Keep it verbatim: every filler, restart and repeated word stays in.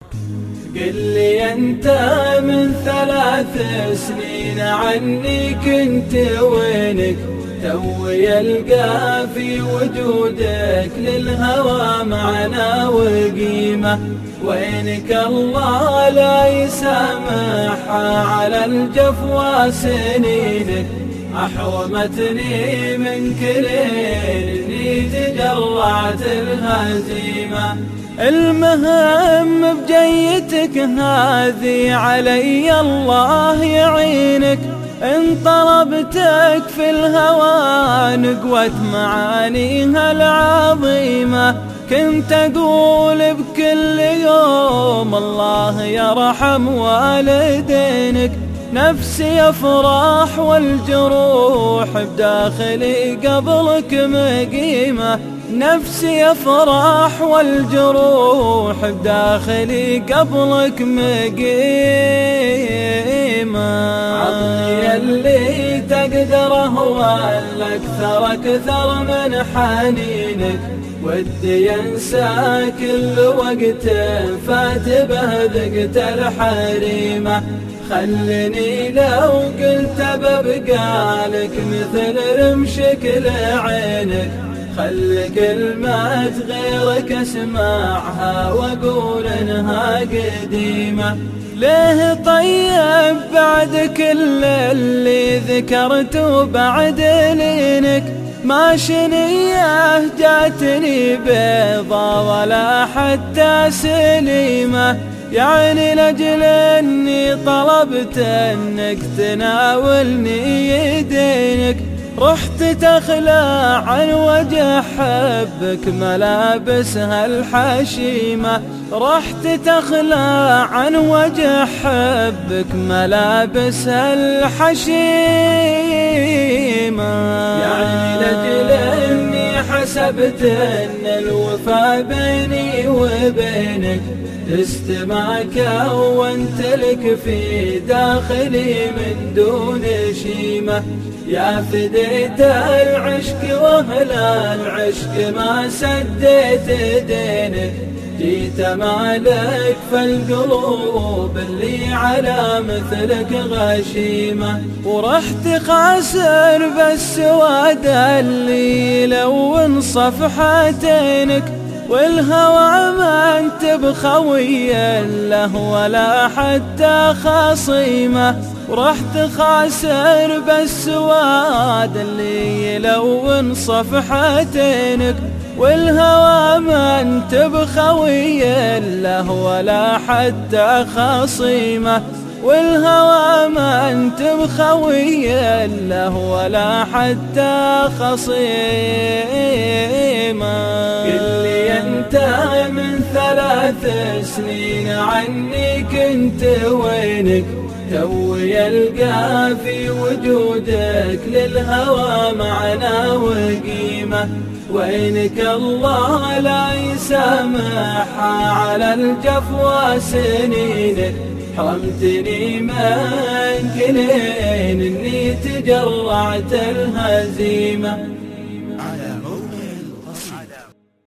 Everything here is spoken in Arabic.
قل لي انت من ثلاث سنين عني كنت وينك؟ توي القى في وجودك للهوى معنى وقيمة. وينك الله لا يسامحها على الجفوى سنينك. أحومتني من كلين إني تجرعت الهزيمة. المهم بجيتك هذه علي الله يعينك. إن طلبتك في الهوى نقوت معانيها العظيمة. كنت أقول بكل يوم الله يرحم والدينك. نفسي يفرح والجروح بداخلي قبلك مقيمة. نفسي يفرح والجروح بداخلي قبلك مقيمة. عطني اللي تقدره والأكثر أكثر من حنينك. ودي انسى كل وقت فات به ذقت الحريمة. خلني لو قلت ببقالك مثل رمشك لعينك. خل كلمة غيرك اسمعها واقول انها قديمة. ليه طيب بعد كل اللي ذكرته بعد لينك؟ ما شنيه جاتني بيضا ولا حتى سليمة. يعني لجل اني طلبت انك تناولني يدينك رحت تخلع عن وجه حبك ملابسها الحشيمة. رحت تخلع عن وجه حبك ملابسها الحشيمة. يعني لجل اني حسبت ان الوفا بيني وبينك تستمع كونت لك في داخلي من دون شيمة. يا فديت العشق واهل العشق ما سديت دينك. جيت مالك فالقلوب اللي على مثلك غشيمة. ورحت خاسر بالسواد اللي يلون صفحتينك. والهوى ما انت بخوي له ولا حتى خصيمة. ورحت خاسر بالسواد اللي يلون صفحتينك. والهوى ما انت بخوي له ولا حتى خصيمة. والهوى ما انت بخوي له ولا حتى خصيمة. قل لي انت من ثلاث سنين عني كنت وينك؟ توي القى في وجودك للهوى معنى وقيمة. وينك الله لا يسامحها على الجفوى سنينك. حرمتني من كلين اني تجرعت الهزيمة.